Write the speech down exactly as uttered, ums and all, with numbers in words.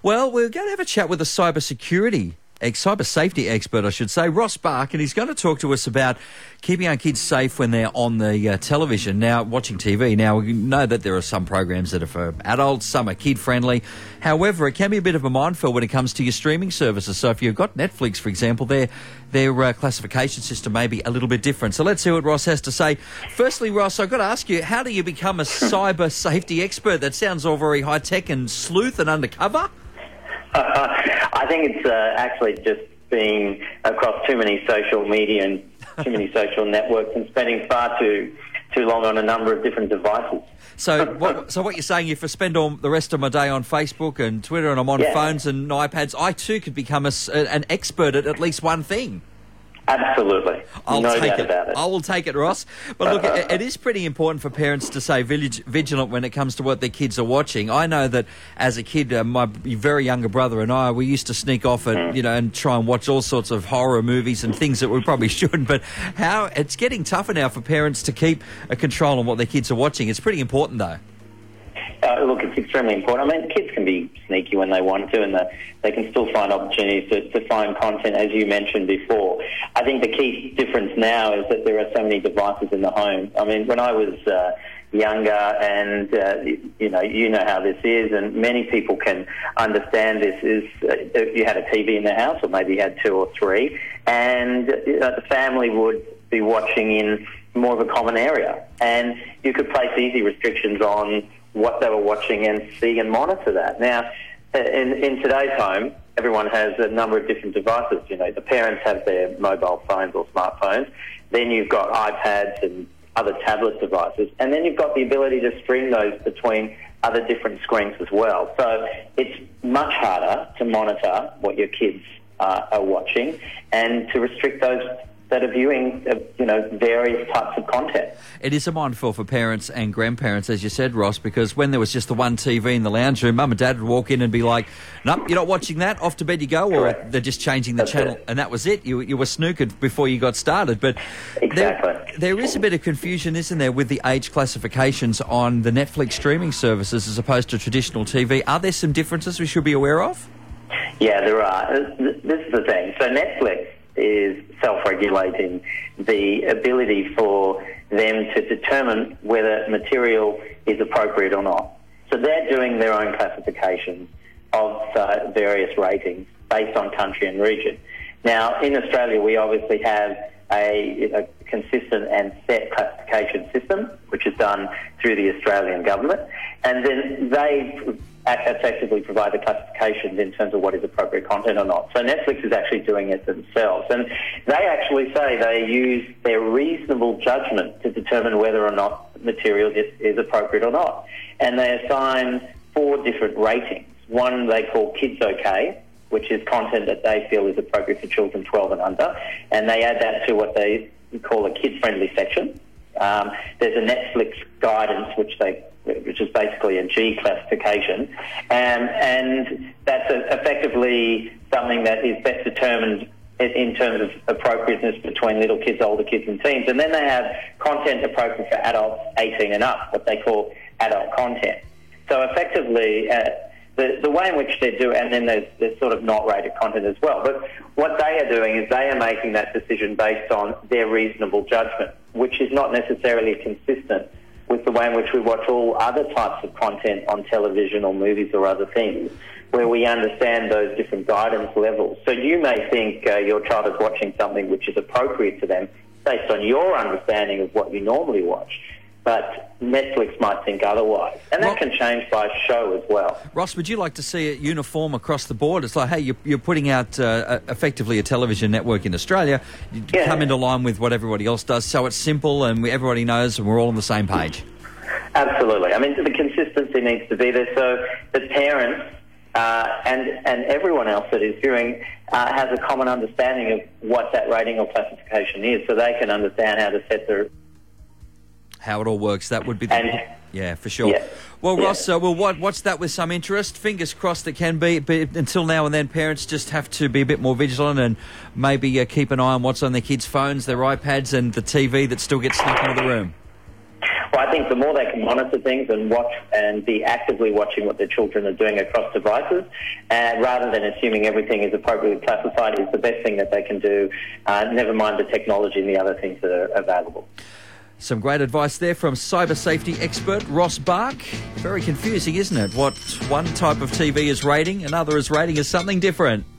Well, we're going to have a chat with a cybersecurity ex- cyber safety expert, I should say, Ross Bark, and he's going to talk to us about keeping our kids safe when they're on the uh, television. Now, watching T V, now we know that there are some programs that are for adults, some are kid-friendly. However, it can be a bit of a minefield when it comes to your streaming services. So if you've got Netflix, for example, their, their uh, classification system may be a little bit different. So let's see what Ross has to say. Firstly, Ross, I've got to ask you, how do you become a cyber safety expert? That sounds all very high-tech and sleuth and undercover. Uh, I think it's uh, actually just being across too many social media and too many social networks and spending far too too long on a number of different devices. So what, so what you're saying, if I spend all the rest of my day on Facebook and Twitter and I'm on yeah. phones and iPads, I too could become a, an expert at at least one thing. Absolutely. I'll no take doubt it. about it. I will take it, Ross. But look, it, it is pretty important for parents to stay vigilant when it comes to what their kids are watching. I know that as a kid, uh, my very younger brother and I, we used to sneak off and mm. you know and try and watch all sorts of horror movies and things that we probably shouldn't. But how it's getting tougher now for parents to keep a control on what their kids are watching. It's pretty important, though. Uh, look, it's extremely important. I mean, kids can be sneaky when they want to, and the, they can still find opportunities to, to find content, as you mentioned before. I think the key difference now is that there are so many devices in the home. I mean, when I was uh, younger, and uh, you know, you know how this is, and many people can understand this. Is uh, you had a T V in the house, or maybe you had two or three, and you know, the family would be watching in more of a common area, and you could place easy restrictions on what they were watching and see and monitor that. Now, in, in today's home, everyone has a number of different devices. You know, the parents have their mobile phones or smartphones. Then you've got iPads and other tablet devices. And then you've got the ability to stream those between other different screens as well. So it's much harder to monitor what your kids uh, are watching and to restrict those that are viewing, uh, you know, various types of content. It is a minefield for parents and grandparents, as you said, Ross, because when there was just the one T V in the lounge room, Mum and Dad would walk in and be like, nope, you're not watching that, off to bed you go, or Correct. They're just changing the That's channel, it. and that was it. You, you were snookered before you got started. But exactly. there, there is a bit of confusion, isn't there, with the age classifications on the Netflix streaming services as opposed to traditional T V. Are there some differences we should be aware of? Yeah, there are. This is the thing. So Netflix is self-regulating the ability for them to determine whether material is appropriate or not. So they're doing their own classifications of uh, various ratings based on country and region. Now, in Australia, we obviously have a, a consistent and set classification system, which is done through the Australian government, and then they effectively provide the classifications in terms of what is appropriate content or not. So Netflix is actually doing it themselves, and they actually say they use their reasonable judgment to determine whether or not material is, is appropriate or not. And they assign four different ratings. One they call Kids OK, which is content that they feel is appropriate for children twelve and under, and they add that to what they call a kid-friendly section. Um, there's a Netflix guidance, which they which is basically a G classification, um, and that's a, effectively something that is best determined in, in terms of appropriateness between little kids, older kids and teens. And then they have content appropriate for adults eighteen and up, what they call adult content. So effectively, uh, the, the way in which they do, and then there's, there's sort of not rated content as well. But what they are doing is they are making that decision based on their reasonable judgment, which is not necessarily consistent with the way in which we watch all other types of content on television or movies or other things, where we understand those different guidance levels. So you may think uh, your child is watching something which is appropriate to them based on your understanding of what you normally watch, but Netflix might think otherwise. And that Ross, can change by show as well. Ross, would you like to see it uniform across the board? It's like, hey, you're, you're putting out uh, effectively a television network in Australia. You Yeah. come into line with what everybody else does, so it's simple and we, everybody knows and we're all on the same page. Absolutely. I mean, the consistency needs to be there so the parents uh, and, and everyone else that is viewing uh, has a common understanding of what that rating or classification is, so they can understand how to set their... How it all works, that would be the... And, yeah, for sure. Yeah. Well, Yeah. Ross, uh, we'll watch, watch that with some interest. Fingers crossed it can be, but until now and then, parents just have to be a bit more vigilant and maybe uh, keep an eye on what's on their kids' phones, their iPads and the T V that still gets snuck into the room. Well, I think the more they can monitor things and watch and be actively watching what their children are doing across devices, uh, rather than assuming everything is appropriately classified, is the best thing that they can do, uh, never mind the technology and the other things that are available. Some great advice there from cyber safety expert Ross Bark. Very confusing, isn't it? What one type of T V is rating, another is rating as something different.